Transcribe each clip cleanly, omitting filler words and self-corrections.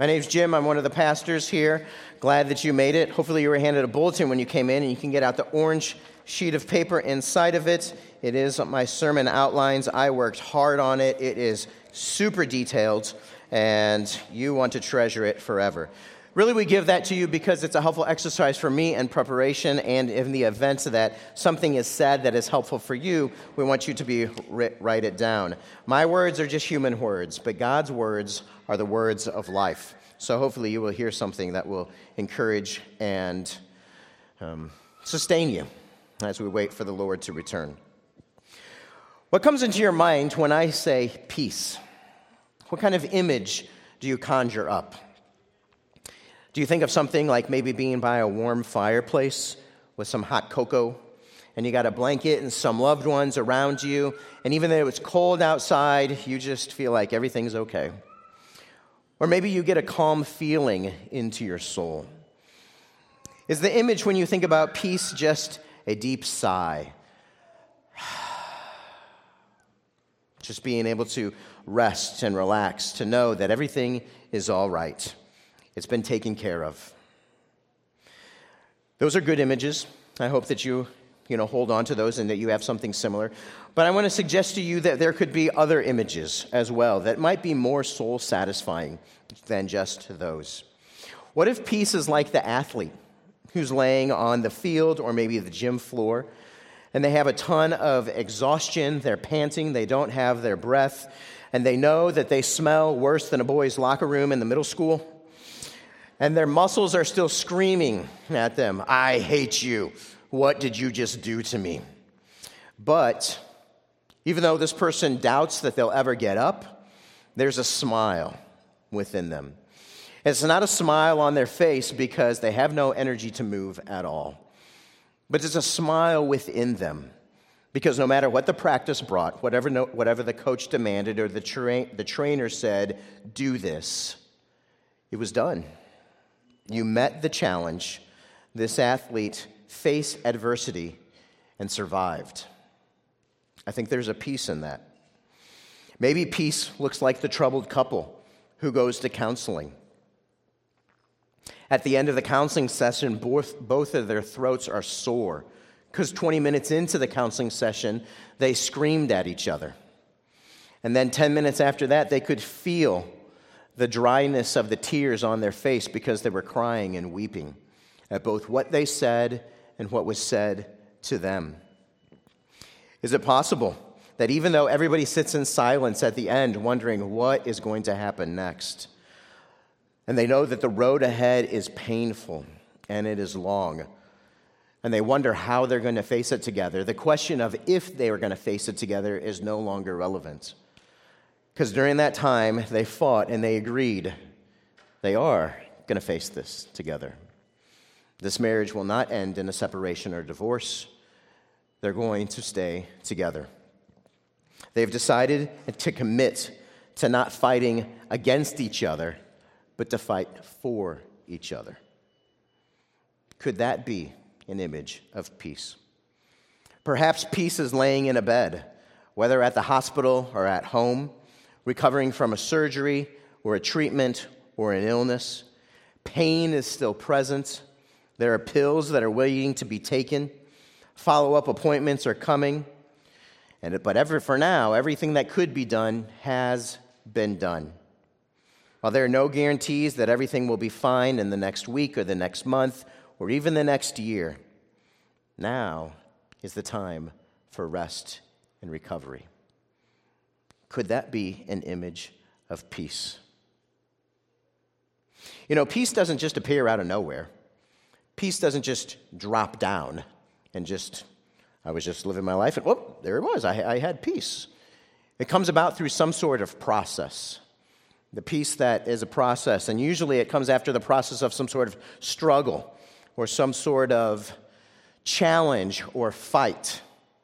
My name's Jim. I'm one of the pastors here. Glad that you made it. Hopefully you were handed a bulletin when you came in, and you can get out the orange sheet of paper inside of it. It is my sermon outlines. I worked hard on it. It is super detailed, and you want to treasure it forever. Really, we give that to you because it's a helpful exercise for me in preparation, and in the event that something is said that is helpful for you, we want you to write it down. My words are just human words, but God's words are the words of life. So hopefully you will hear something that will encourage and sustain you as we wait for the Lord to return. What comes into your mind when I say peace? What kind of image do you conjure up? Do you think of something like maybe being by a warm fireplace with some hot cocoa, and you got a blanket and some loved ones around you, and even though it's cold outside, you just feel like everything's okay? Or maybe you get a calm feeling into your soul. Is the image when you think about peace just a deep sigh? Just being able to rest and relax, to know that everything is all right. It's been taken care of. Those are good images. I hope that you hold on to those and that you have something similar. But I want to suggest to you that there could be other images as well that might be more soul satisfying than just those. What if peace is like the athlete who's laying on the field or maybe the gym floor, and they have a ton of exhaustion, they're panting, they don't have their breath, and they know that they smell worse than a boys' locker room in the middle school? And their muscles are still screaming at them, "I hate you. What did you just do to me?" But even though this person doubts that they'll ever get up, there's a smile within them. It's not a smile on their face because they have no energy to move at all. But it's a smile within them because no matter what the practice brought, whatever the coach demanded or the trainer said, "Do this," it was done. You met the challenge. This athlete faced adversity and survived. I think there's a peace in that. Maybe peace looks like the troubled couple who goes to counseling. At the end of the counseling session, both of their throats are sore because 20 minutes into the counseling session, they screamed at each other. And then 10 minutes after that, they could feel the dryness of the tears on their face because they were crying and weeping at both what they said and what was said to them. Is it possible that even though everybody sits in silence at the end wondering what is going to happen next, and they know that the road ahead is painful and it is long, and they wonder how they're going to face it together, the question of if they are going to face it together is no longer relevant? Because during that time, they fought and they agreed they are going to face this together. This marriage will not end in a separation or divorce. They're going to stay together. They've decided to commit to not fighting against each other, but to fight for each other. Could that be an image of peace? Perhaps peace is laying in a bed, whether at the hospital or at home, recovering from a surgery or a treatment or an illness. Pain is still present. There are pills that are waiting to be taken. Follow-up appointments are coming. But for now, everything that could be done has been done. While there are no guarantees that everything will be fine in the next week or the next month or even the next year, now is the time for rest and recovery. Could that be an image of peace? Peace doesn't just appear out of nowhere. Peace doesn't just drop down and I was just living my life and whoop, there it was. I had peace. It comes about through some sort of process. The peace that is a process, and usually it comes after the process of some sort of struggle or some sort of challenge or fight.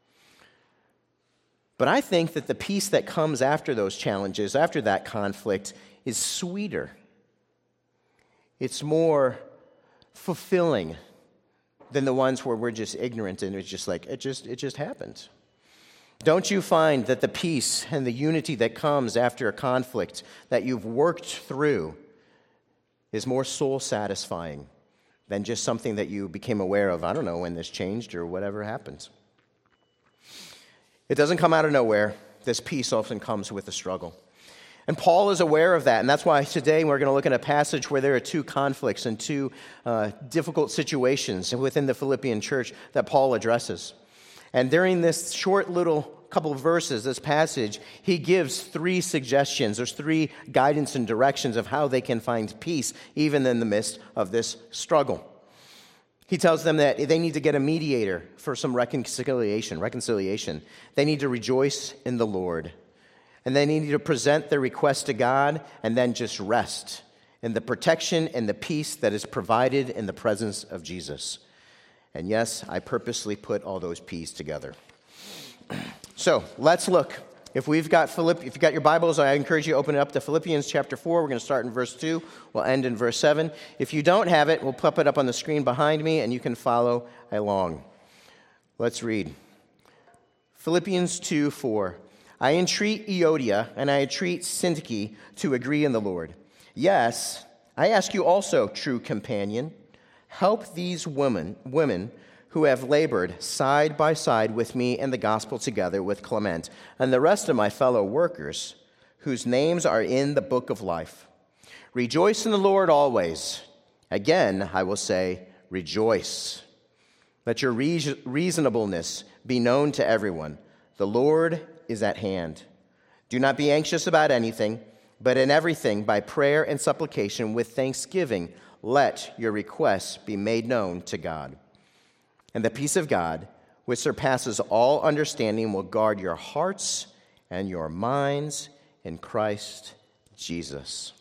But I think that the peace that comes after those challenges, after that conflict, is sweeter. It's more fulfilling than the ones where we're just ignorant and it's just like, it just happened. Don't you find that the peace and the unity that comes after a conflict that you've worked through is more soul satisfying than just something that you became aware of, I don't know when this changed or whatever happens. It doesn't come out of nowhere. This peace often comes with a struggle. And Paul is aware of that, and that's why today we're going to look at a passage where there are two conflicts and two difficult situations within the Philippian church that Paul addresses. And during this short little couple of verses, this passage, he gives three suggestions. There's three guidance and directions of how they can find peace even in the midst of this struggle. He tells them that they need to get a mediator for some reconciliation. They need to rejoice in the Lord. And they need to present their request to God and then just rest in the protection and the peace that is provided in the presence of Jesus. And yes, I purposely put all those P's together. So let's look. If you've got your Bibles, I encourage you to open it up to Philippians chapter 4. We're going to start in verse 2. We'll end in verse 7. If you don't have it, we'll pop it up on the screen behind me, and you can follow along. Let's read. Philippians 2:4. I entreat Euodia and I entreat Syntyche to agree in the Lord. Yes, I ask you also, true companion, help these women who have labored side by side with me in the gospel together with Clement and the rest of my fellow workers whose names are in the book of life. Rejoice in the Lord always. Again, I will say, rejoice. Let your reasonableness be known to everyone. The Lord is at hand. Do not be anxious about anything, but in everything, by prayer and supplication with thanksgiving, let your requests be made known to God. And the peace of God, which surpasses all understanding, will guard your hearts and your minds in Christ Jesus.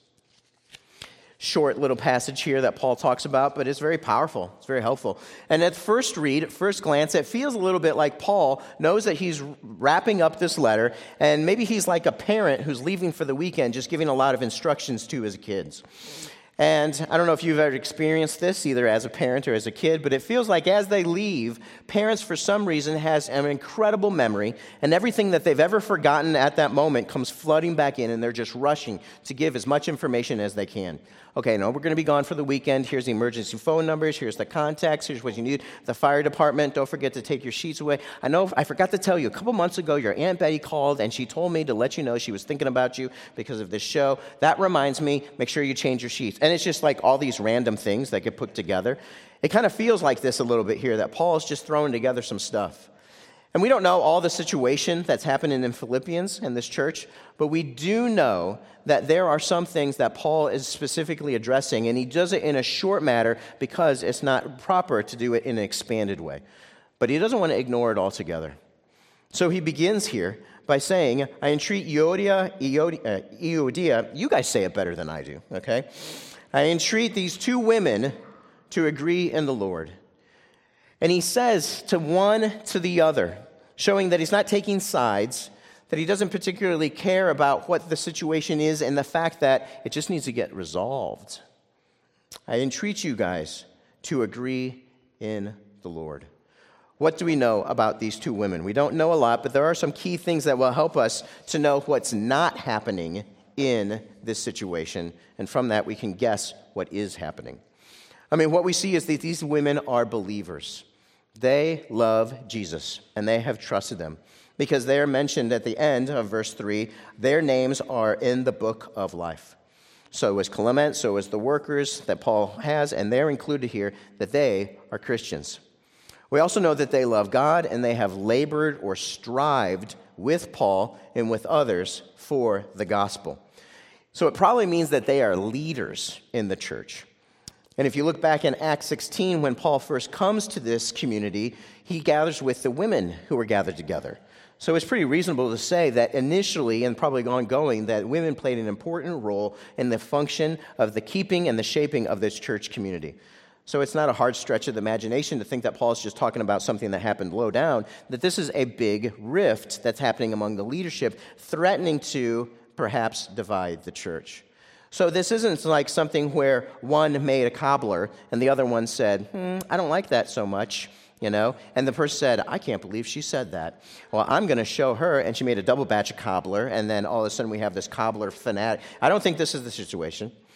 Short little passage here that Paul talks about, but it's very powerful. It's very helpful. And at first glance, it feels a little bit like Paul knows that he's wrapping up this letter, and maybe he's like a parent who's leaving for the weekend, just giving a lot of instructions to his kids. And I don't know if you've ever experienced this, either as a parent or as a kid, but it feels like as they leave, parents, for some reason, has an incredible memory, and everything that they've ever forgotten at that moment comes flooding back in, and they're just rushing to give as much information as they can. Okay, no, we're going to be gone for the weekend. Here's the emergency phone numbers. Here's the contacts. Here's what you need. The fire department. Don't forget to take your sheets away. I know I forgot to tell you, a couple months ago, your Aunt Betty called, and she told me to let you know she was thinking about you because of this show. That reminds me, make sure you change your sheets. And it's just like all these random things that get put together. It kind of feels like this a little bit here, that Paul is just throwing together some stuff. And we don't know all the situation that's happening in Philippians in this church, but we do know that there are some things that Paul is specifically addressing, and he does it in a short matter because it's not proper to do it in an expanded way. But he doesn't want to ignore it altogether. So he begins here by saying, I entreat Euodia, you guys say it better than I do, okay? I entreat these two women to agree in the Lord. And he says to one to the other, showing that he's not taking sides, that he doesn't particularly care about what the situation is and the fact that it just needs to get resolved. I entreat you guys to agree in the Lord. What do we know about these two women? We don't know a lot, but there are some key things that will help us to know what's not happening in this situation, and from that we can guess what is happening. I mean, what we see is that these women are believers. They love Jesus, and they have trusted them because they are mentioned at the end of verse 3. Their names are in the book of life. So is Clement, so is the workers that Paul has, and they're included here, that they are Christians. We also know that they love God, and they have labored or strived with Paul and with others for the gospel. So it probably means that they are leaders in the church. And if you look back in Acts 16, when Paul first comes to this community, he gathers with the women who were gathered together. So it's pretty reasonable to say that initially, and probably ongoing, that women played an important role in the function of the keeping and the shaping of this church community. So it's not a hard stretch of the imagination to think that Paul's just talking about something that happened low down, that this is a big rift that's happening among the leadership, threatening to perhaps divide the church. So this isn't like something where one made a cobbler and the other one said, I don't like that so much, and the person said, I can't believe she said that. Well, I'm going to show her, and she made a double batch of cobbler, and then all of a sudden we have this cobbler fanatic. I don't think this is the situation.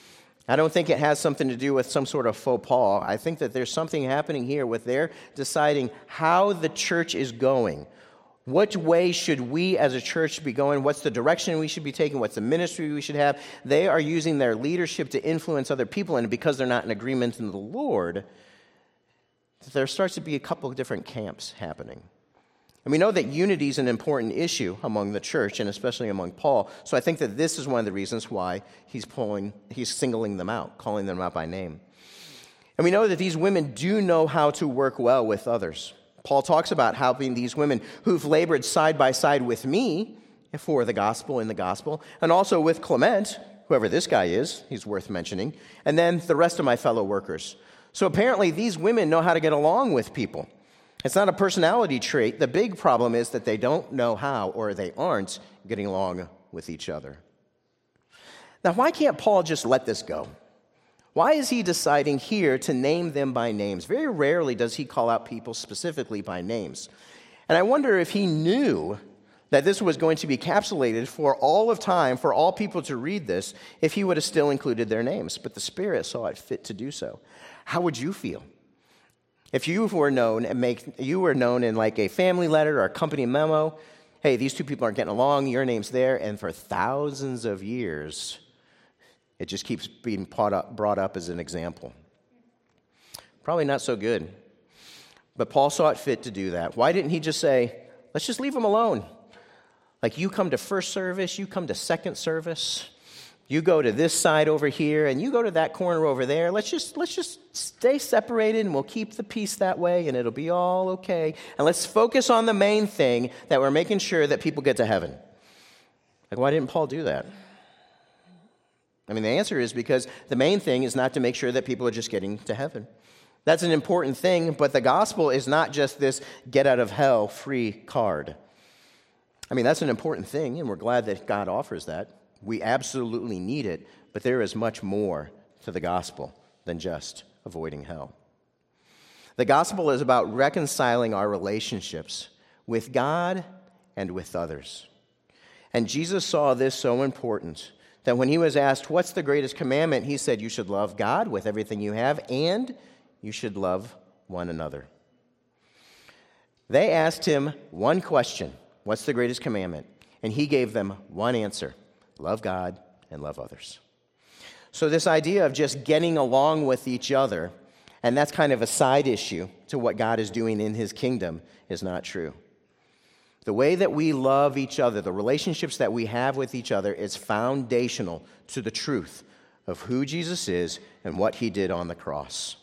I don't think it has something to do with some sort of faux pas. I think that there's something happening here with their deciding how the church is going. What way should we as a church be going? What's the direction we should be taking? What's the ministry we should have? They are using their leadership to influence other people, and because they're not in agreement in the Lord, there starts to be a couple of different camps happening. And we know that unity is an important issue among the church, and especially among Paul. So I think that this is one of the reasons why he's singling them out, calling them out by name. And we know that these women do know how to work well with others. Paul talks about helping these women who've labored side by side with me for the gospel, in the gospel, and also with Clement, whoever this guy is, he's worth mentioning, and then the rest of my fellow workers. So apparently these women know how to get along with people. It's not a personality trait. The big problem is that they don't know how, or they aren't getting along with each other. Now, why can't Paul just let this go? Why is he deciding here to name them by names? Very rarely does he call out people specifically by names. And I wonder if he knew that this was going to be capsulated for all of time, for all people to read this, if he would have still included their names. But the Spirit saw it fit to do so. How would you feel if you were known in like a family letter or a company memo? Hey, these two people aren't getting along, your name's there, and for thousands of years, it just keeps being brought up as an example. Probably not so good. But Paul saw it fit to do that. Why didn't he just say, let's just leave them alone? Like, you come to first service, you come to second service, you go to this side over here, and you go to that corner over there. Let's just stay separated, and we'll keep the peace that way, and it'll be all okay. And let's focus on the main thing, that we're making sure that people get to heaven. Like, why didn't Paul do that? I mean, the answer is because the main thing is not to make sure that people are just getting to heaven. That's an important thing, but the gospel is not just this get out of hell free card. I mean, that's an important thing, and we're glad that God offers that. We absolutely need it, but there is much more to the gospel than just avoiding hell. The gospel is about reconciling our relationships with God and with others. And Jesus saw this so important that when he was asked, what's the greatest commandment? He said, you should love God with everything you have, and you should love one another. They asked him one question, what's the greatest commandment? And he gave them one answer, love God and love others. So this idea of just getting along with each other, and that's kind of a side issue to what God is doing in his kingdom, is not true. The way that we love each other, the relationships that we have with each other, is foundational to the truth of who Jesus is and what he did on the cross.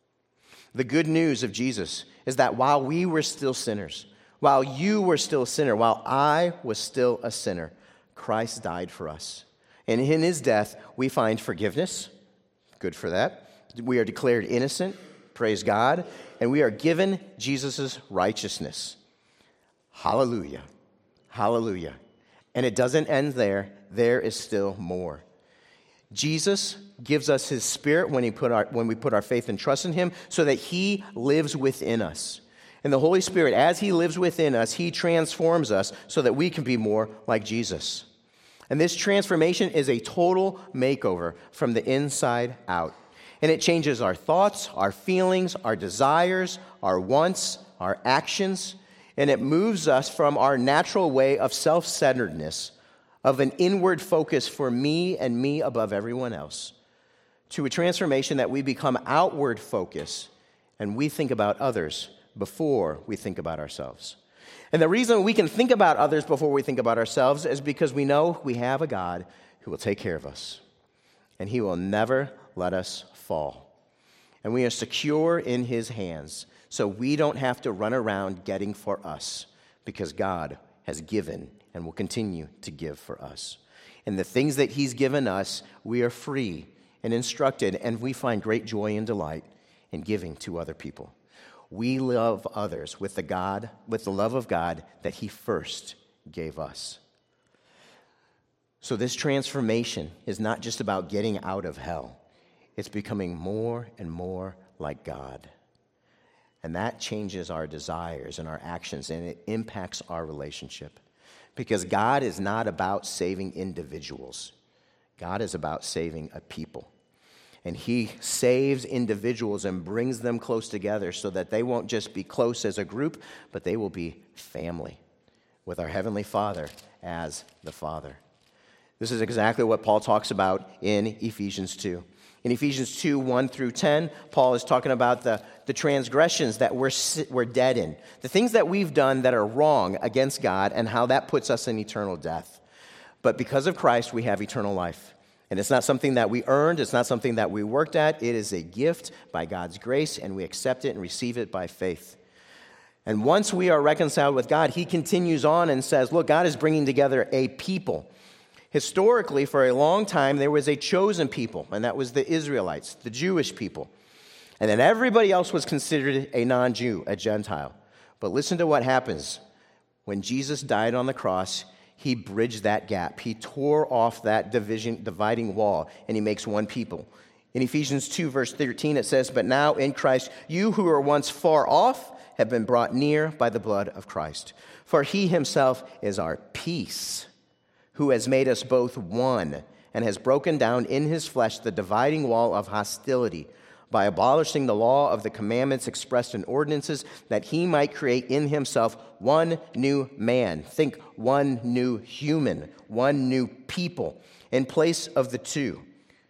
The good news of Jesus is that while we were still sinners, while you were still a sinner, while I was still a sinner, Christ died for us. And in his death, we find forgiveness. Good for that. We are declared innocent. Praise God. And we are given Jesus' righteousness. Hallelujah. Hallelujah. And it doesn't end there. There is still more. Jesus gives us his Spirit when we put our faith and trust in him, so that he lives within us. And the Holy Spirit, as he lives within us, he transforms us so that we can be more like Jesus. And this transformation is a total makeover from the inside out. And it changes our thoughts, our feelings, our desires, our wants, our actions. And it moves us from our natural way of self-centeredness, of an inward focus for me and me above everyone else, to a transformation that we become outward focus and we think about others before we think about ourselves. And the reason we can think about others before we think about ourselves is because we know we have a God who will take care of us, and he will never let us fall. And we are secure in his hands, so we don't have to run around getting for us, because God has given and will continue to give for us. And the things that he's given us, we are free and instructed, and we find great joy and delight in giving to other people. We love others with the love of God that he first gave us. So this transformation is not just about getting out of hell. It's becoming more and more like God. And that changes our desires and our actions, and it impacts our relationship. Because God is not about saving individuals. God is about saving a people. And he saves individuals and brings them close together so that they won't just be close as a group, but they will be family with our Heavenly Father as the Father. This is exactly what Paul talks about in Ephesians 2. In Ephesians 2, 1 through 10, Paul is talking about the transgressions that we're dead in, the things that we've done that are wrong against God and how that puts us in eternal death. But because of Christ, we have eternal life. And it's not something that we earned. It's not something that we worked at. It is a gift by God's grace, and we accept it and receive it by faith. And once we are reconciled with God, he continues on and says, look, God is bringing together a people. Historically, for a long time, there was a chosen people, and that was the Israelites, the Jewish people. And then everybody else was considered a non-Jew, a Gentile. But listen to what happens. When Jesus died on the cross, he bridged that gap. He tore off that dividing wall, and he makes one people. In Ephesians 2, verse 13, it says, but now in Christ, you who were once far off have been brought near by the blood of Christ. For he himself is our peace, who has made us both one, and has broken down in his flesh the dividing wall of hostility, by abolishing the law of the commandments expressed in ordinances, that he might create in himself one new man. Think one new human, one new people, in place of the two.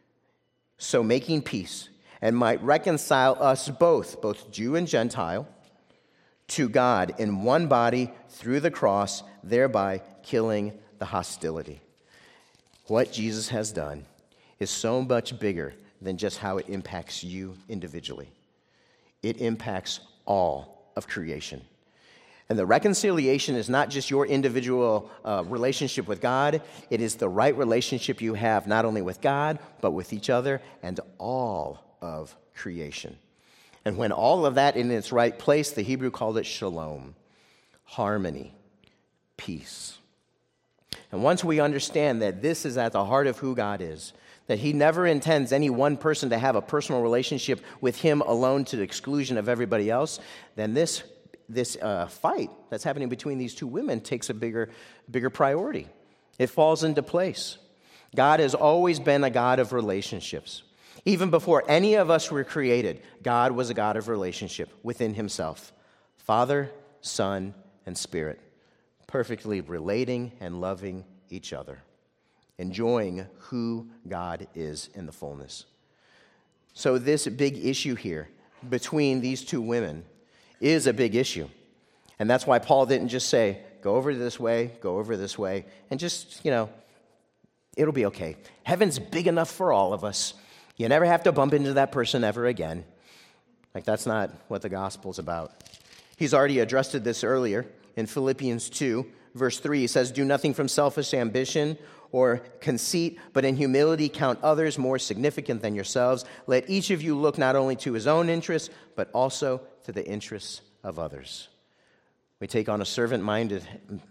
So making peace, and might reconcile us both Jew and Gentile, to God in one body through the cross, thereby killing the hostility. What Jesus has done is so much bigger than just how it impacts you individually. It impacts all of creation. And the reconciliation is not just your individual relationship with God. It is the right relationship you have not only with God, but with each other and all of creation. And when all of that in its right place, the Hebrew called it shalom, harmony, peace. And once we understand that this is at the heart of who God is, that he never intends any one person to have a personal relationship with him alone to the exclusion of everybody else, then this fight that's happening between these two women takes a bigger priority. It falls into place. God has always been a God of relationships. Even before any of us were created, God was a God of relationship within himself. Father, Son, and Spirit, perfectly relating and loving each other, enjoying who God is in the fullness. So this big issue here between these two women is a big issue. And that's why Paul didn't just say, go over this way, and just, it'll be okay. Heaven's big enough for all of us. You never have to bump into that person ever again. Like, that's not what the gospel's about. He's already addressed this earlier in Philippians 2, verse 3. He says, do nothing from selfish ambition or conceit, but in humility count others more significant than yourselves. Let each of you look not only to his own interests, but also to the interests of others. We take on a servant-mindedness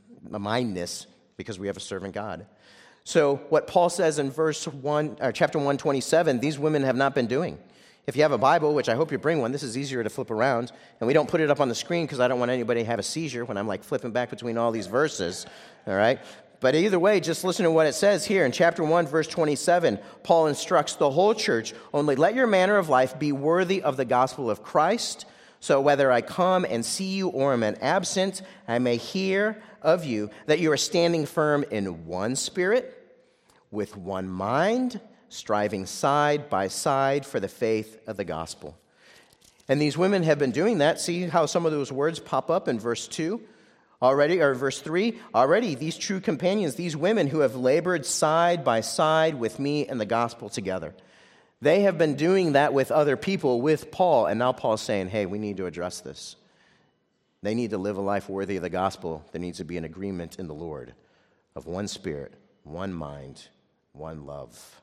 because we have a servant God. So what Paul says in chapter 127, these women have not been doing. If you have a Bible, which I hope you bring one, this is easier to flip around, and we don't put it up on the screen because I don't want anybody to have a seizure when I'm like flipping back between all these verses, all right? But either way, just listen to what it says here. In chapter 1, verse 27, Paul instructs the whole church, only let your manner of life be worthy of the gospel of Christ, so whether I come and see you or am absent, I may hear of you that you are standing firm in one spirit, with one mind, striving side by side for the faith of the gospel. And these women have been doing that. See how some of those words pop up in verse 2 already, or verse 3? Already, these true companions, these women who have labored side by side with me and the gospel together. They have been doing that with other people, with Paul, and now Paul's saying, hey, we need to address this. They need to live a life worthy of the gospel. There needs to be an agreement in the Lord of one spirit, one mind, one love.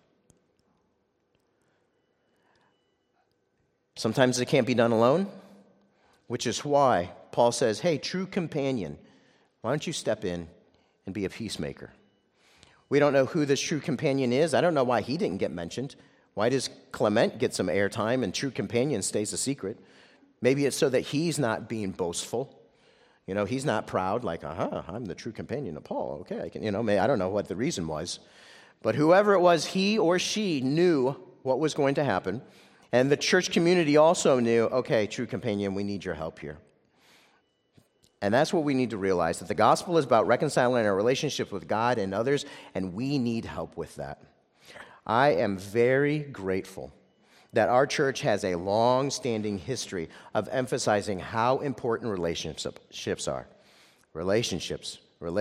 Sometimes it can't be done alone, which is why Paul says, hey, true companion, why don't you step in and be a peacemaker? We don't know who this true companion is. I don't know why he didn't get mentioned. Why does Clement get some airtime and true companion stays a secret? Maybe it's so that he's not being boastful. He's not proud, like, I'm the true companion of Paul. Okay, I don't know what the reason was. But whoever it was, he or she knew what was going to happen. And the church community also knew, okay, true companion, we need your help here. And that's what we need to realize, that the gospel is about reconciling our relationship with God and others, and we need help with that. I am very grateful that our church has a long-standing history of emphasizing how important relationships are. Relationships.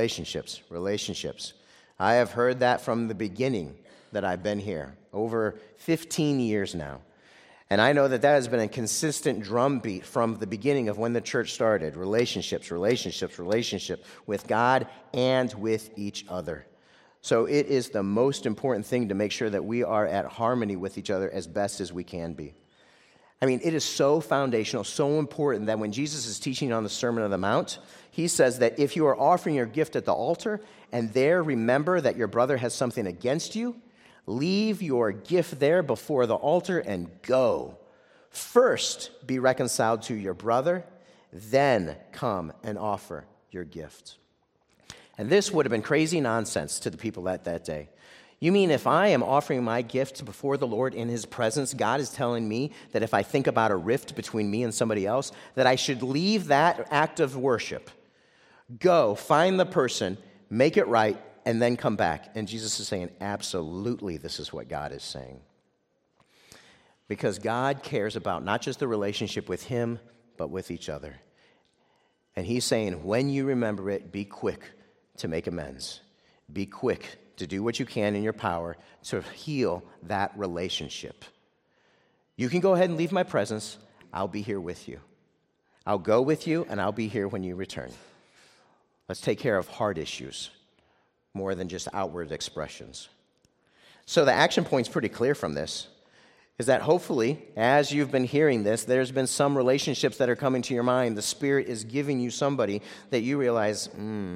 I have heard that from the beginning that I've been here, over 15 years now. And I know that has been a consistent drumbeat from the beginning of when the church started. Relationships with God and with each other. So it is the most important thing to make sure that we are at harmony with each other as best as we can be. I mean, it is so foundational, so important that when Jesus is teaching on the Sermon on the Mount, he says that if you are offering your gift at the altar and there remember that your brother has something against you, leave your gift there before the altar and go. First, be reconciled to your brother, then come and offer your gift. And this would have been crazy nonsense to the people at that day. You mean if I am offering my gift before the Lord in his presence, God is telling me that if I think about a rift between me and somebody else, that I should leave that act of worship, go, find the person, make it right, and then come back. And Jesus is saying, absolutely, this is what God is saying. Because God cares about not just the relationship with him, but with each other. And he's saying, when you remember it, be quick to make amends. Be quick to do what you can in your power to heal that relationship. You can go ahead and leave my presence. I'll be here with you. I'll go with you, and I'll be here when you return. Let's take care of heart issues more than just outward expressions. So the action point's pretty clear from this, is that hopefully, as you've been hearing this, there's been some relationships that are coming to your mind. The Spirit is giving you somebody that you realize,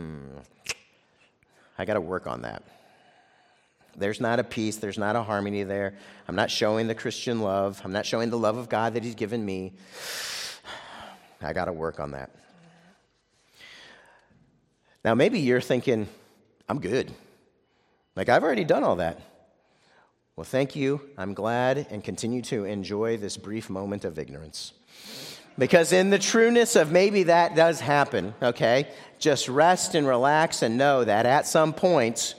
I got to work on that. There's not a peace, there's not a harmony there. I'm not showing the Christian love. I'm not showing the love of God that he's given me. I got to work on that. Now, maybe you're thinking, I'm good. Like, I've already done all that. Well, thank you. I'm glad and continue to enjoy this brief moment of ignorance. Because in the trueness of maybe that does happen, okay, just rest and relax and know that at some point,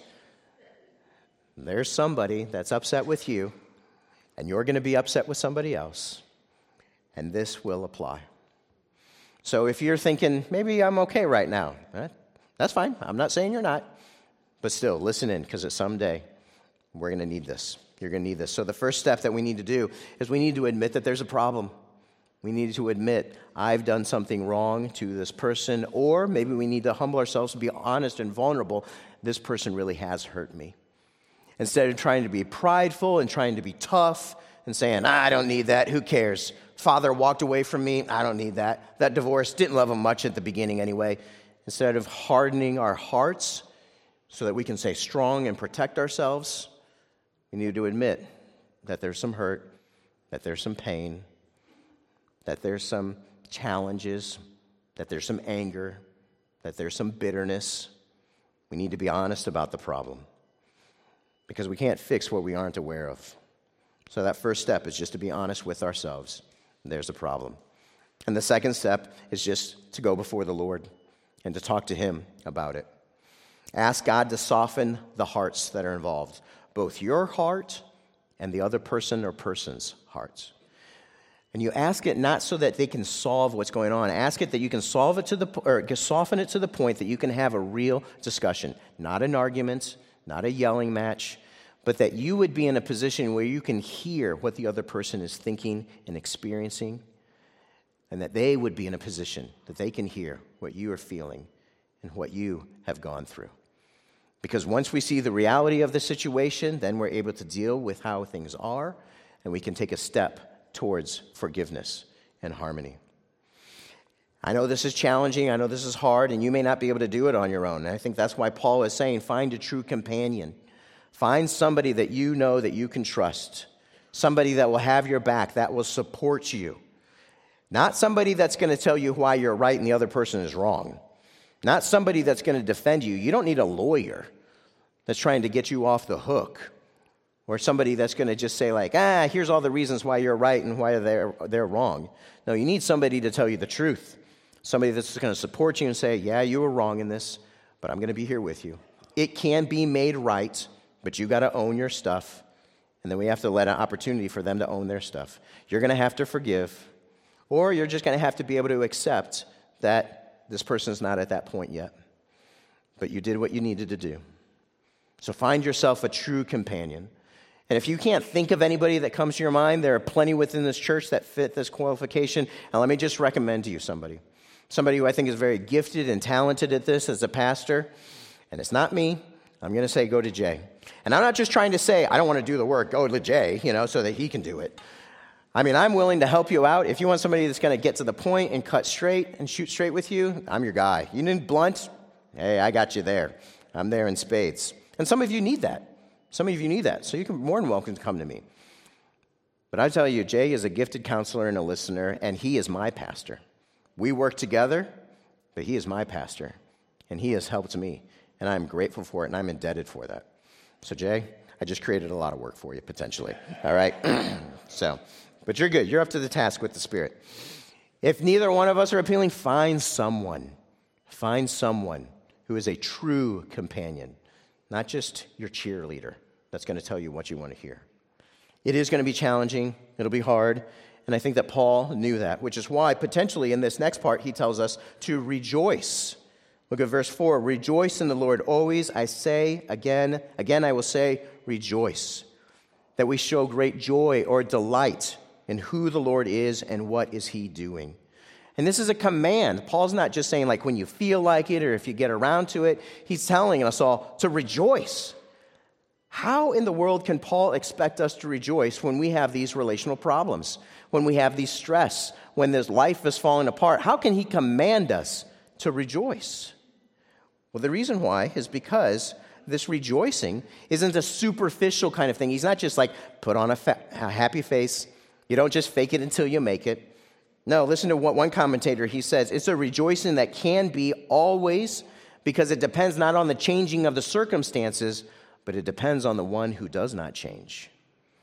there's somebody that's upset with you, and you're going to be upset with somebody else, and this will apply. So if you're thinking, maybe I'm okay right now, that's fine. I'm not saying you're not. But still, listen in, because someday we're going to need this. You're going to need this. So the first step that we need to do is we need to admit that there's a problem. We need to admit, I've done something wrong to this person, or maybe we need to humble ourselves and be honest and vulnerable. This person really has hurt me. Instead of trying to be prideful and trying to be tough and saying, I don't need that, who cares? Father walked away from me, I don't need that. That divorce, didn't love him much at the beginning anyway. Instead of hardening our hearts so that we can stay strong and protect ourselves, we need to admit that there's some hurt, that there's some pain, that there's some challenges, that there's some anger, that there's some bitterness. We need to be honest about the problem because we can't fix what we aren't aware of. So that first step is just to be honest with ourselves. There's a problem. And the second step is just to go before the Lord and to talk to him about it. Ask God to soften the hearts that are involved, both your heart and the other person or person's hearts. And you ask it not so that they can solve what's going on. Ask it that you can soften it to the point that you can have a real discussion, not an argument, not a yelling match, but that you would be in a position where you can hear what the other person is thinking and experiencing, and that they would be in a position that they can hear what you are feeling and what you have gone through. Because once we see the reality of the situation, then we're able to deal with how things are, and we can take a step towards forgiveness and harmony. I know this is challenging, I know this is hard, and you may not be able to do it on your own. And I think that's why Paul is saying, find a true companion. Find somebody that you know that you can trust. Somebody that will have your back, that will support you. Not somebody that's going to tell you why you're right and the other person is wrong. Not somebody that's going to defend you. You don't need a lawyer that's trying to get you off the hook. or somebody that's going to just say like, here's all the reasons why you're right and why they're wrong. No, you need somebody to tell you the truth. Somebody that's going to support you and say, yeah, you were wrong in this, but I'm going to be here with you. It can be made right, but you got to own your stuff. And then we have to let an opportunity for them to own their stuff. You're going to have to forgive, or you're just going to have to be able to accept that this person's not at that point yet. But you did what you needed to do. So find yourself a true companion. And if you can't think of anybody that comes to your mind, there are plenty within this church that fit this qualification. And let me just recommend to you somebody who I think is very gifted and talented at this as a pastor. And it's not me. I'm going to say go to Jay. And I'm not just trying to say I don't want to do the work, go to Jay, so that he can do it. I mean, I'm willing to help you out. If you want somebody that's going to get to the point and cut straight and shoot straight with you, I'm your guy. You need blunt? Hey, I got you there. I'm there in spades. And some of you need that. So you can more than welcome to come to me. But I tell you, Jay is a gifted counselor and a listener, and he is my pastor. We work together, but he is my pastor, and he has helped me, and I'm grateful for it, and I'm indebted for that. So, Jay, I just created a lot of work for you, potentially, all right? But you're good. You're up to the task with the Spirit. If neither one of us are appealing, find someone who is a true companion, not just your cheerleader that's going to tell you what you want to hear. It is going to be challenging. It'll be hard. And I think that Paul knew that, which is why potentially in this next part he tells us to rejoice. Look at verse 4. Rejoice in the Lord always. I say again I will say, rejoice. That we show great joy or delight in who the Lord is and what is he doing. And this is a command. Paul's not just saying like when you feel like it or if you get around to it. He's telling us all to rejoice. How in the world can Paul expect us to rejoice when we have these relational problems, when we have these stress, when this life is falling apart? How can he command us to rejoice? Well, the reason why is because this rejoicing isn't a superficial kind of thing. He's not just like put on a happy face. You don't just fake it until you make it. No, listen to what one commentator, he says, it's a rejoicing that can be always because it depends not on the changing of the circumstances, but it depends on the one who does not change.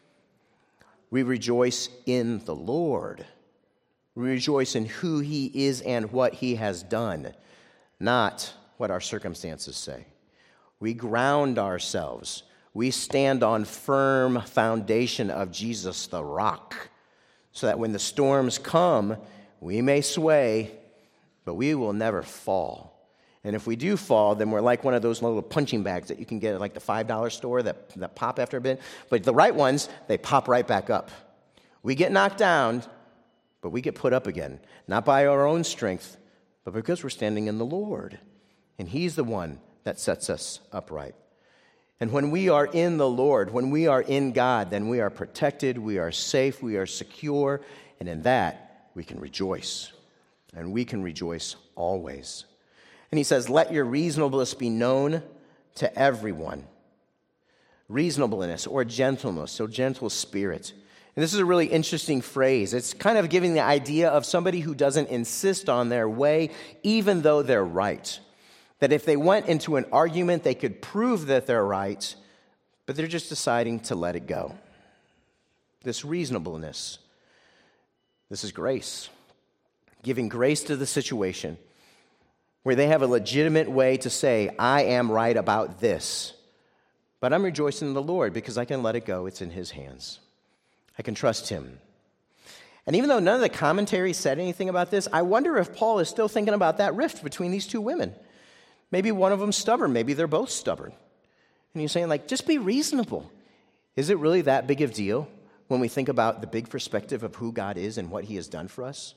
We rejoice in the Lord. We rejoice in who he is and what he has done, not what our circumstances say. We ground ourselves. We stand on firm foundation of Jesus, the rock, so that when the storms come, we may sway, but we will never fall. And if we do fall, then we're like one of those little punching bags that you can get at like the $5 store that pop after a bit. But the right ones, they pop right back up. We get knocked down, but we get put up again. Not by our own strength, but because we're standing in the Lord. And he's the one that sets us upright. And when we are in the Lord, when we are in God, then we are protected, we are safe, we are secure, and in that we can rejoice. And we can rejoice always. And he says, let your reasonableness be known to everyone. Reasonableness or gentleness, so gentle spirit. And this is a really interesting phrase. It's kind of giving the idea of somebody who doesn't insist on their way, even though they're right. That if they went into an argument, they could prove that they're right, but they're just deciding to let it go. This reasonableness, this is grace. Giving grace to the situation where they have a legitimate way to say, I am right about this, but I'm rejoicing in the Lord because I can let it go. It's in his hands. I can trust him. And even though none of the commentaries said anything about this, I wonder if Paul is still thinking about that rift between these two women. Maybe one of them's stubborn. Maybe they're both stubborn. And he's saying, like, just be reasonable. Is it really that big of a deal when we think about the big perspective of who God is and what he has done for us?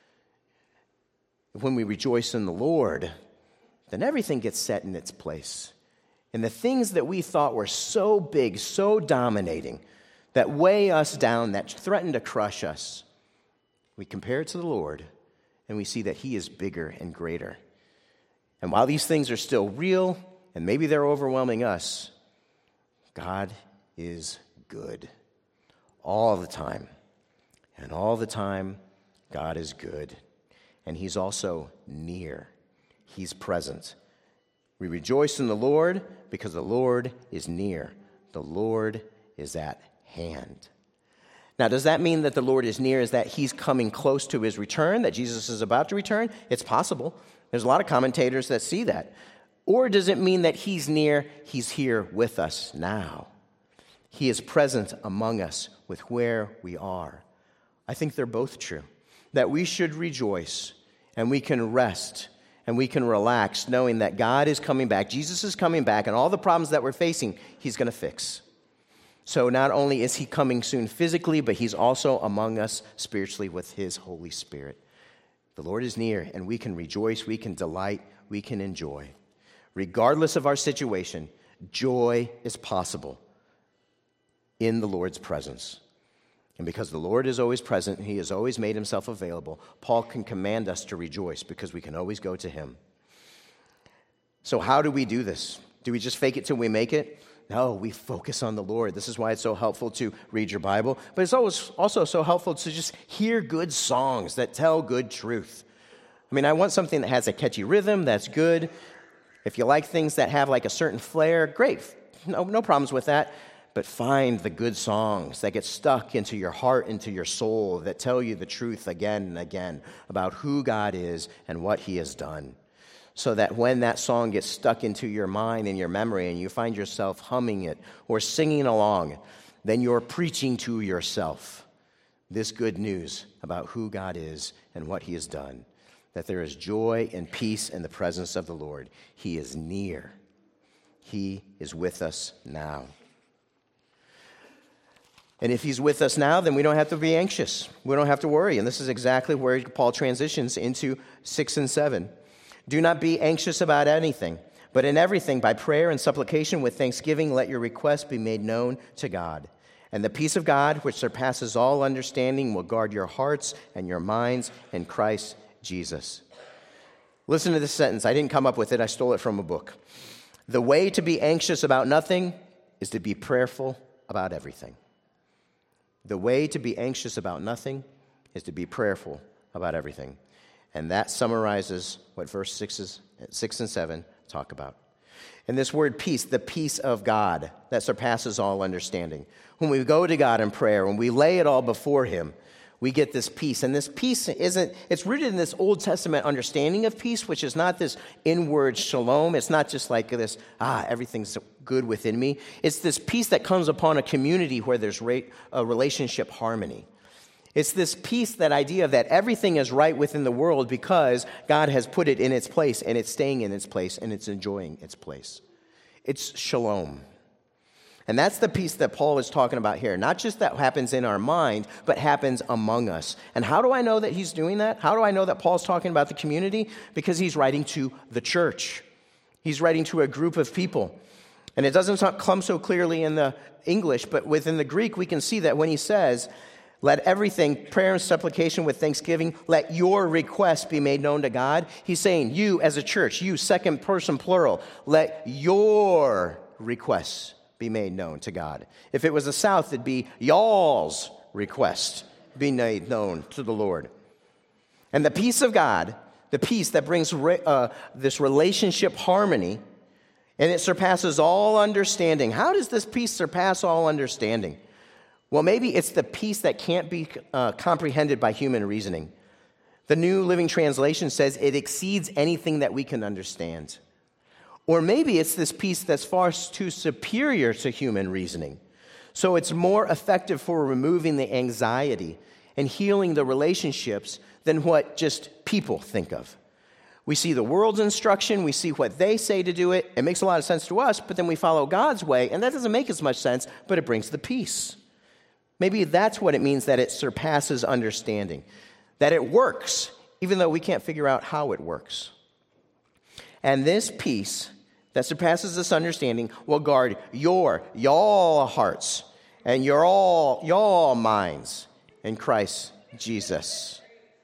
When we rejoice in the Lord, then everything gets set in its place. And the things that we thought were so big, so dominating, that weigh us down, that threaten to crush us, we compare it to the Lord, and we see that he is bigger and greater. And while these things are still real, and maybe they're overwhelming us, God is good all the time. And all the time, God is good. And he's also near. He's present. We rejoice in the Lord because the Lord is near. The Lord is at hand. Now, does that mean that the Lord is near? Is that he's coming close to his return, that Jesus is about to return? It's possible. There's a lot of commentators that see that. Or does it mean that he's near, he's here with us now? He is present among us with where we are. I think they're both true. That we should rejoice and we can rest and we can relax knowing that God is coming back, Jesus is coming back, and all the problems that we're facing, he's going to fix. So not only is he coming soon physically, but he's also among us spiritually with his Holy Spirit. The Lord is near, and we can rejoice, we can delight, we can enjoy. Regardless of our situation, joy is possible in the Lord's presence. And because the Lord is always present, he has always made himself available, Paul can command us to rejoice because we can always go to him. So how do we do this? Do we just fake it till we make it? No, we focus on the Lord. This is why it's so helpful to read your Bible, but it's also so helpful to just hear good songs that tell good truth. I mean, I want something that has a catchy rhythm, that's good. If you like things that have like a certain flair, great. No problems with that. But find the good songs that get stuck into your heart, into your soul, that tell you the truth again and again about who God is and what he has done. So that when that song gets stuck into your mind and your memory and you find yourself humming it or singing along, then you're preaching to yourself this good news about who God is and what he has done. That there is joy and peace in the presence of the Lord. He is near. He is with us now. And if he's with us now, then we don't have to be anxious. We don't have to worry. And this is exactly where Paul transitions into 6 and 7. Do not be anxious about anything, but in everything, by prayer and supplication with thanksgiving, let your requests be made known to God. And the peace of God, which surpasses all understanding, will guard your hearts and your minds in Christ Jesus. Listen to this sentence. I didn't come up with it. I stole it from a book. The way to be anxious about nothing is to be prayerful about everything. The way to be anxious about nothing is to be prayerful about everything. And that summarizes what verse 6 and 7 talk about. And this word peace, the peace of God that surpasses all understanding. When we go to God in prayer, when we lay it all before him, we get this peace. And this peace it's rooted in this Old Testament understanding of peace, which is not this inward shalom. It's not just like this, everything's good within me. It's this peace that comes upon a community where there's a relationship harmony. It's this peace, that idea that everything is right within the world because God has put it in its place, and it's staying in its place, and it's enjoying its place. It's shalom. And that's the peace that Paul is talking about here. Not just that happens in our mind, but happens among us. And how do I know that he's doing that? How do I know that Paul's talking about the community? Because he's writing to the church. He's writing to a group of people. And it doesn't come so clearly in the English, but within the Greek, we can see that when he says, let everything, prayer and supplication with thanksgiving, let your requests be made known to God. He's saying, you as a church, you second person plural, let your requests be made known to God. If it was the South, it'd be y'all's request be made known to the Lord. And the peace of God, the peace that brings this relationship harmony, and it surpasses all understanding. How does this peace surpass all understanding? Well, maybe it's the peace that can't be comprehended by human reasoning. The New Living Translation says it exceeds anything that we can understand. Or maybe it's this peace that's far too superior to human reasoning. So it's more effective for removing the anxiety and healing the relationships than what just people think of. We see the world's instruction, we see what they say to do it. It makes a lot of sense to us, but then we follow God's way, and that doesn't make as much sense, but it brings the peace. Maybe that's what it means that it surpasses understanding, that it works, even though we can't figure out how it works. And this peace that surpasses this understanding will guard y'all hearts and y'all minds in Christ Jesus.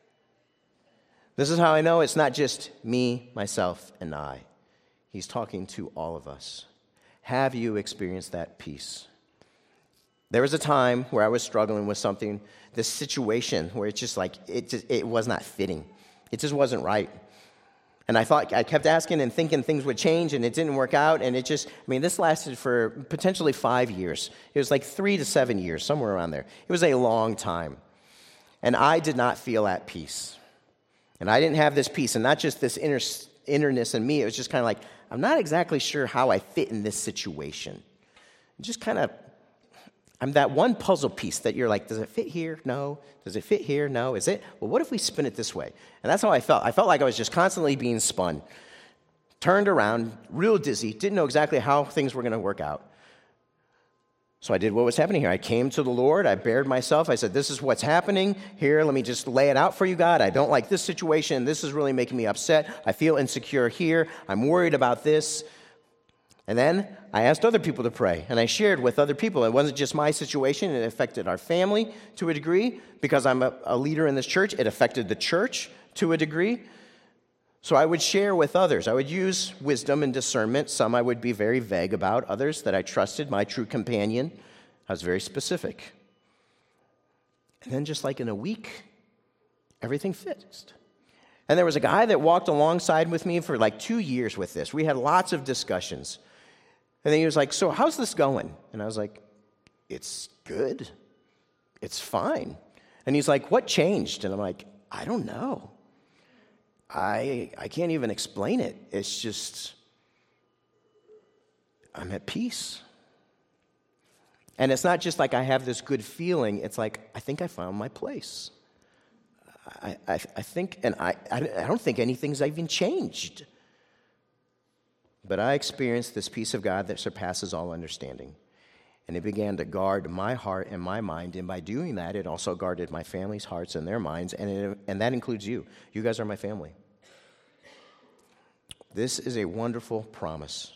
This is how I know it's not just me, myself, and I. He's talking to all of us. Have you experienced that peace? There was a time where I was struggling with something, this situation where it's just like, it was not fitting. It just wasn't right. And I kept asking and thinking things would change, and it didn't work out. And this lasted for potentially 5 years. It was like 3 to 7 years, somewhere around there. It was a long time. And I did not feel at peace. And I didn't have this peace, and not just this innerness in me. It was just kind of like, I'm not exactly sure how I fit in this situation. Just kind of, I'm that one puzzle piece that you're like, does it fit here? No. Does it fit here? No. Is it? Well, what if we spin it this way? And that's how I felt. I felt like I was just constantly being spun. Turned around, real dizzy, didn't know exactly how things were going to work out. So I did what was happening here. I came to the Lord. I bared myself. I said, this is what's happening here. Let me just lay it out for you, God. I don't like this situation. This is really making me upset. I feel insecure here. I'm worried about this. And then I asked other people to pray, and I shared with other people. It wasn't just my situation. It affected our family to a degree. Because I'm a leader in this church, it affected the church to a degree. So I would share with others. I would use wisdom and discernment. Some I would be very vague about. Others that I trusted, my true companion, I was very specific. And then just like in a week, everything fixed. And there was a guy that walked alongside with me for like 2 years with this. We had lots of discussions. And then he was like, so how's this going? And I was like, it's good. It's fine. And he's like, what changed? And I'm like, I don't know. I can't even explain it. It's just, I'm at peace. And it's not just like I have this good feeling. It's like, I think I found my place. I think, and I don't think anything's even changed. But I experienced this peace of God that surpasses all understanding. And it began to guard my heart and my mind. And by doing that, it also guarded my family's hearts and their minds. And that includes you. You guys are my family. This is a wonderful promise.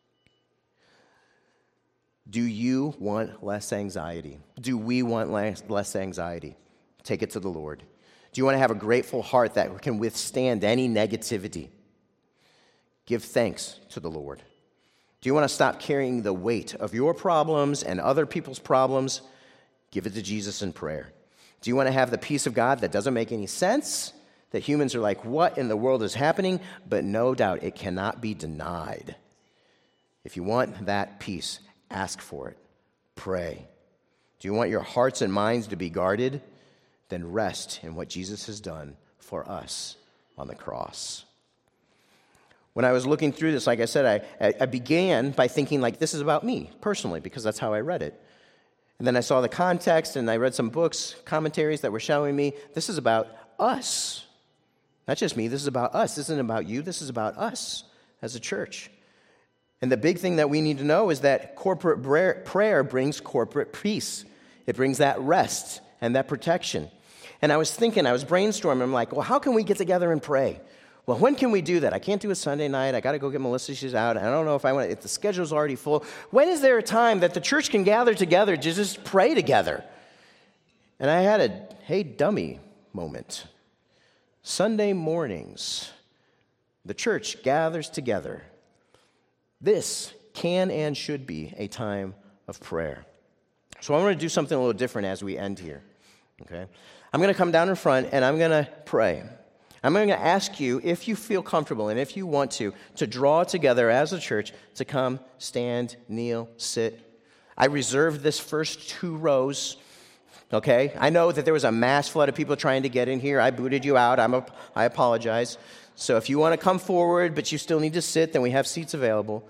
Do you want less anxiety? Do we want less anxiety? Take it to the Lord. Do you want to have a grateful heart that can withstand any negativity? Give thanks to the Lord. Do you want to stop carrying the weight of your problems and other people's problems? Give it to Jesus in prayer. Do you want to have the peace of God that doesn't make any sense? That humans are like, what in the world is happening? But no doubt it cannot be denied. If you want that peace, ask for it. Pray. Do you want your hearts and minds to be guarded? Then rest in what Jesus has done for us on the cross. When I was looking through this, like I said, I began by thinking like this is about me personally, because that's how I read it. And then I saw the context, and I read some books, commentaries that were showing me this is about us. Not just me, this is about us. This isn't about you, this is about us as a church. And the big thing that we need to know is that corporate prayer brings corporate peace. It brings that rest and that protection. And I was brainstorming, I'm like, well, how can we get together and pray? Well, when can we do that? I can't do it Sunday night. I got to go get Melissa. She's out. I don't know if the schedule's already full. When is there a time that the church can gather together to just pray together? And I had a hey dummy moment. Sunday mornings, the church gathers together. This can and should be a time of prayer. So I'm going to do something a little different as we end here. Okay? I'm going to come down in front and I'm going to pray. I'm going to ask you, if you feel comfortable and if you want to draw together as a church to come, stand, kneel, sit. I reserved this first 2 rows, okay? I know that there was a mass flood of people trying to get in here. I booted you out. I apologize. So if you want to come forward, but you still need to sit, then we have seats available.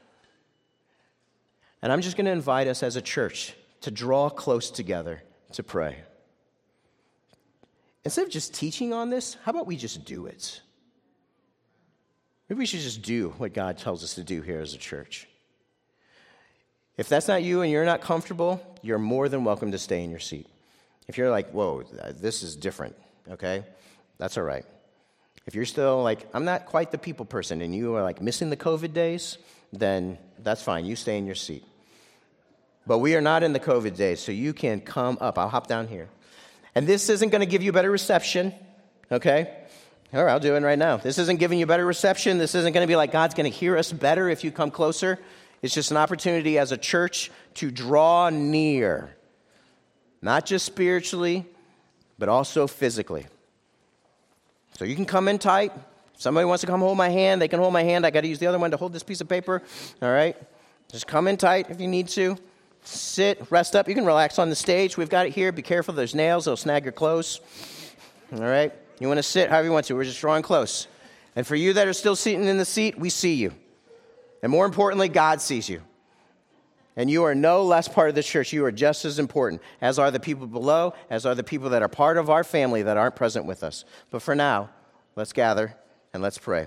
And I'm just going to invite us as a church to draw close together to pray. Instead of just teaching on this, how about we just do it? Maybe we should just do what God tells us to do here as a church. If that's not you and you're not comfortable, you're more than welcome to stay in your seat. If you're like, whoa, this is different, okay? That's all right. If you're still like, I'm not quite the people person, and you are like missing the COVID days, then that's fine. You stay in your seat. But we are not in the COVID days, so you can come up. I'll hop down here. And this isn't going to give you better reception, okay? All right, I'll do it right now. This isn't giving you better reception. This isn't going to be like God's going to hear us better if you come closer. It's just an opportunity as a church to draw near, not just spiritually, but also physically. So you can come in tight. Somebody wants to come hold my hand, they can hold my hand. I got to use the other one to hold this piece of paper. All right? Just come in tight if you need to. Sit, rest up. You can relax on the stage. We've got it here. Be careful. There's nails. They'll snag your clothes. All right? You want to sit however you want to. We're just drawing close. And for you that are still sitting in the seat, we see you. And more importantly, God sees you. And you are no less part of the church. You are just as important, as are the people below, as are the people that are part of our family that aren't present with us. But for now, let's gather and let's pray.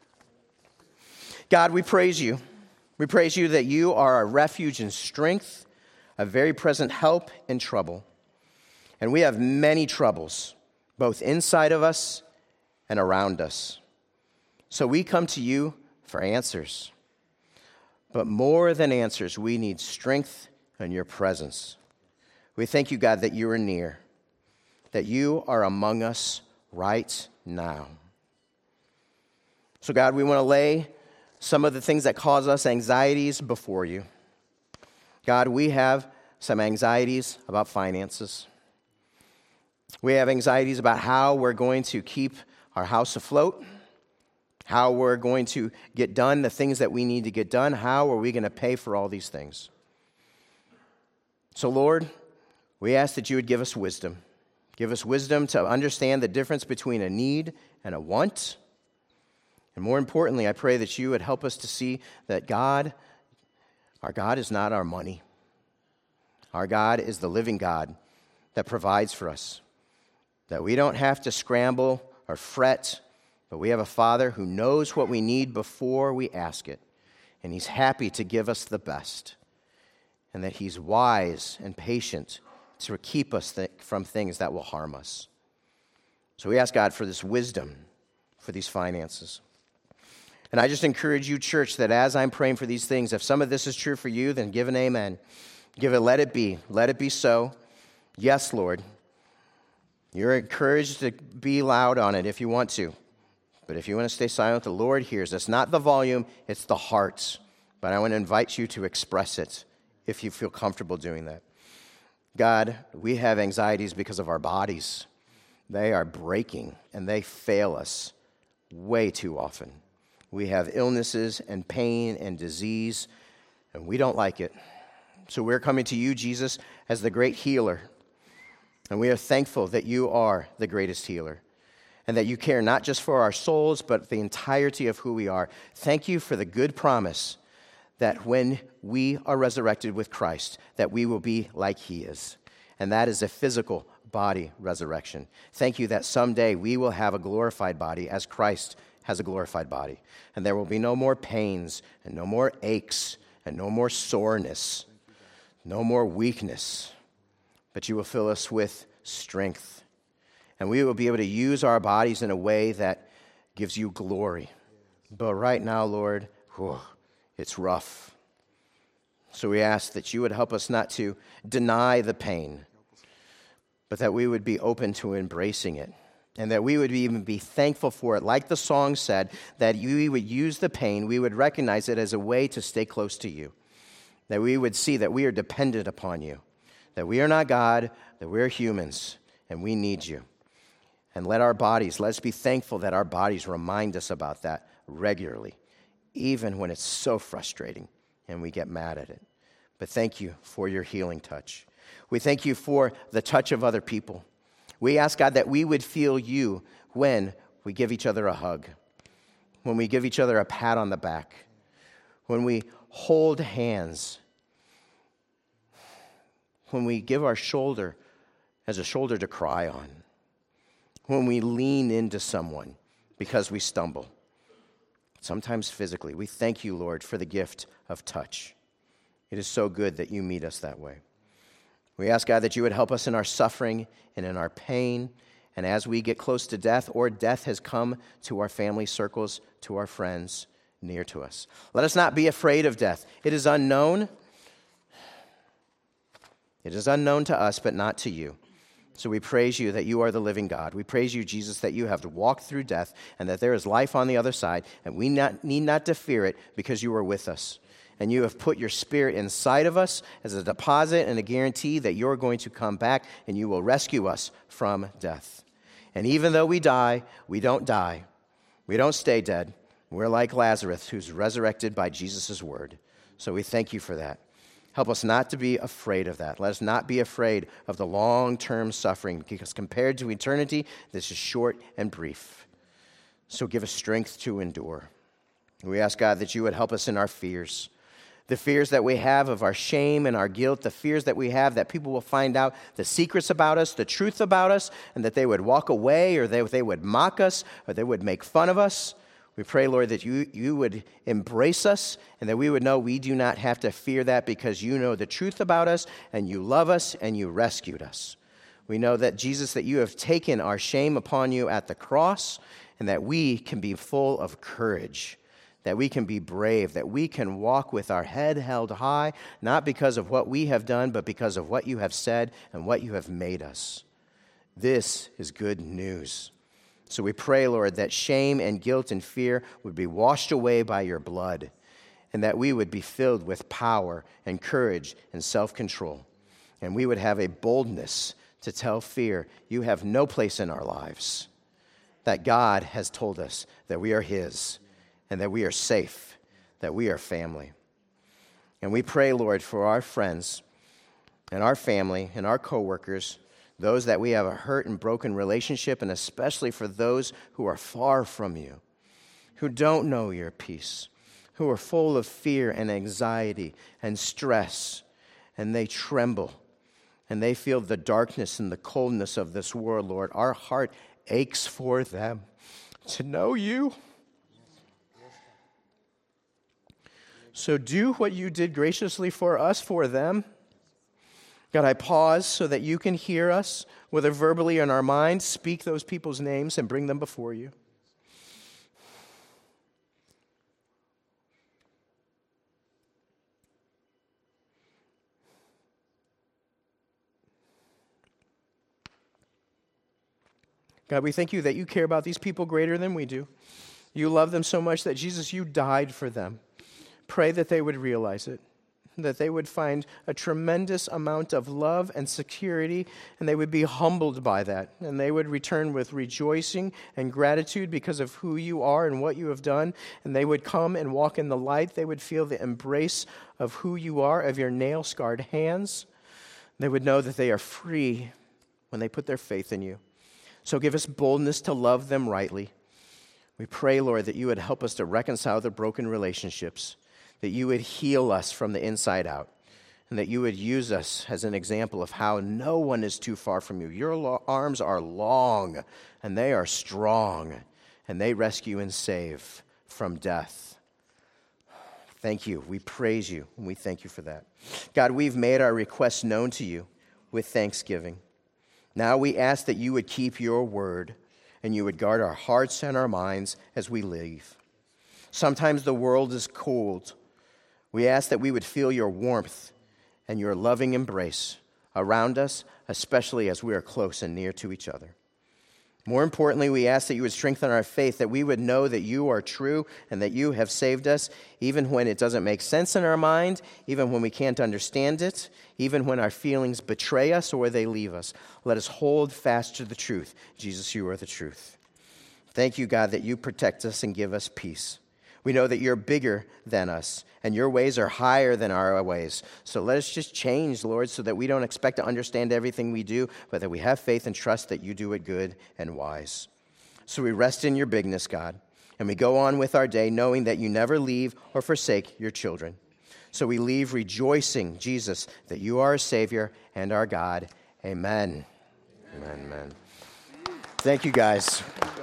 God, we praise you. We praise you that you are a refuge and strength, a very present help in trouble. And we have many troubles, both inside of us and around us. So we come to you for answers. But more than answers, we need strength and your presence. We thank you, God, that you are near, that you are among us right now. So, God, we want to lay some of the things that cause us anxieties before you. God, we have some anxieties about finances. We have anxieties about how we're going to keep our house afloat, how we're going to get done the things that we need to get done. How are we going to pay for all these things? So, Lord, we ask that you would give us wisdom. Give us wisdom to understand the difference between a need and a want. And more importantly, I pray that you would help us to see that God, our God is not our money. Our God is the living God that provides for us. That we don't have to scramble or fret, but we have a Father who knows what we need before we ask it. And he's happy to give us the best. And that he's wise and patient to keep us from things that will harm us. So we ask God for this wisdom for these finances. And I just encourage you, church, that as I'm praying for these things, if some of this is true for you, then give an amen. Give it, let it be. Let it be so. Yes, Lord. You're encouraged to be loud on it if you want to. But if you want to stay silent, the Lord hears. It's not the volume, it's the heart. But I want to invite you to express it if you feel comfortable doing that. God, we have anxieties because of our bodies. They are breaking and they fail us way too often. We have illnesses and pain and disease, and we don't like it. So we're coming to you, Jesus, as the great healer. And we are thankful that you are the greatest healer. And that you care not just for our souls, but the entirety of who we are. Thank you for the good promise that when we are resurrected with Christ, that we will be like he is. And that is a physical body resurrection. Thank you that someday we will have a glorified body as Christ has a glorified body. And there will be no more pains and no more aches and no more soreness, no more weakness. But you will fill us with strength. And we will be able to use our bodies in a way that gives you glory. But right now, Lord, it's rough. So we ask that you would help us not to deny the pain, but that we would be open to embracing it. And that we would even be thankful for it. Like the song said, that we would use the pain, we would recognize it as a way to stay close to you. That we would see that we are dependent upon you. That we are not God, that we're humans, and we need you. And let's be thankful that our bodies remind us about that regularly, even when it's so frustrating and we get mad at it. But thank you for your healing touch. We thank you for the touch of other people. We ask, God, that we would feel you when we give each other a hug, when we give each other a pat on the back, when we hold hands, when we give our shoulder as a shoulder to cry on, when we lean into someone because we stumble, sometimes physically. We thank you, Lord, for the gift of touch. It is so good that you meet us that way. We ask, God, that you would help us in our suffering and in our pain, and as we get close to death or death has come to our family circles, to our friends near to us. Let us not be afraid of death. It is unknown. It is unknown to us, but not to you. So we praise you that you are the living God. We praise you, Jesus, that you have walked through death and that there is life on the other side, and we need not to fear it because you are with us. And you have put your Spirit inside of us as a deposit and a guarantee that you're going to come back and you will rescue us from death. And even though we die, we don't die. We don't stay dead. We're like Lazarus, who's resurrected by Jesus' word. So we thank you for that. Help us not to be afraid of that. Let us not be afraid of the long-term suffering, because compared to eternity, this is short and brief. So give us strength to endure. We ask, God, that you would help us in our fears. The fears that we have of our shame and our guilt, the fears that we have that people will find out the secrets about us, the truth about us, and that they would walk away, or they would mock us, or they would make fun of us. We pray, Lord, that you would embrace us, and that we would know we do not have to fear that, because you know the truth about us, and you love us, and you rescued us. We know that, Jesus, that you have taken our shame upon you at the cross, and that we can be full of courage, that we can be brave, that we can walk with our head held high, not because of what we have done, but because of what you have said and what you have made us. This is good news. So we pray, Lord, that shame and guilt and fear would be washed away by your blood, and that we would be filled with power and courage and self-control. And we would have a boldness to tell fear, you have no place in our lives. That God has told us that we are his, and that we are safe, that we are family. And we pray, Lord, for our friends and our family and our coworkers, those that we have a hurt and broken relationship, and especially for those who are far from you, who don't know your peace, who are full of fear and anxiety and stress, and they tremble, and they feel the darkness and the coldness of this world, Lord. Our heart aches for them to know you. So do what you did graciously for us, for them. God, I pause so that you can hear us, whether verbally or in our minds, speak those people's names and bring them before you. God, we thank you that you care about these people greater than we do. You love them so much that, Jesus, you died for them. Pray that they would realize it, that they would find a tremendous amount of love and security, and they would be humbled by that, and they would return with rejoicing and gratitude because of who you are and what you have done, and they would come and walk in the light. They would feel the embrace of who you are, of your nail-scarred hands. They would know that they are free when they put their faith in you. So give us boldness to love them rightly. We pray, Lord, that you would help us to reconcile the broken relationships, that you would heal us from the inside out, and that you would use us as an example of how no one is too far from you. Your arms are long, and they are strong, and they rescue and save from death. Thank you. We praise you, and we thank you for that. God, we've made our requests known to you with thanksgiving. Now we ask that you would keep your word, and you would guard our hearts and our minds as we leave. Sometimes the world is cold. We ask that we would feel your warmth and your loving embrace around us, especially as we are close and near to each other. More importantly, we ask that you would strengthen our faith, that we would know that you are true and that you have saved us, even when it doesn't make sense in our mind, even when we can't understand it, even when our feelings betray us or they leave us. Let us hold fast to the truth. Jesus, you are the truth. Thank you, God, that you protect us and give us peace. We know that you're bigger than us, and your ways are higher than our ways. So let us just change, Lord, so that we don't expect to understand everything we do, but that we have faith and trust that you do it good and wise. So we rest in your bigness, God, and we go on with our day knowing that you never leave or forsake your children. So we leave rejoicing, Jesus, that you are our Savior and our God. Amen. Amen. Amen. Thank you, guys.